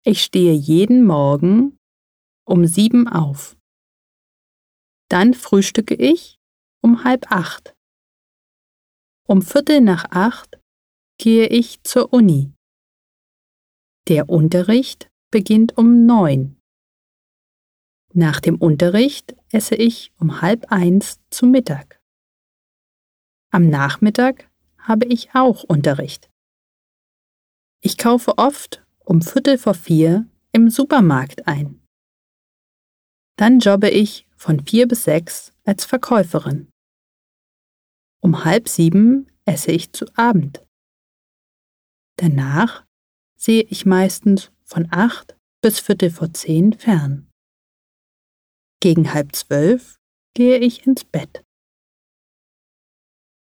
Ich stehe jeden Morgen um 7 auf. Dann frühstücke ich um 7:30. Um 7:45 gehe ich zur Uni. Der Unterricht beginnt um 9. Nach dem Unterricht esse ich um 12:30 zu Mittag. Am Nachmittag habe ich auch Unterricht. Ich kaufe oft um 3:45 im Supermarkt ein. Dann jobbe ich von 4 bis 6 als Verkäuferin. Um 6:30 esse ich zu Abend. Danach sehe ich meistens von 8 bis 10:15 fern. Gegen 11:30 gehe ich ins Bett.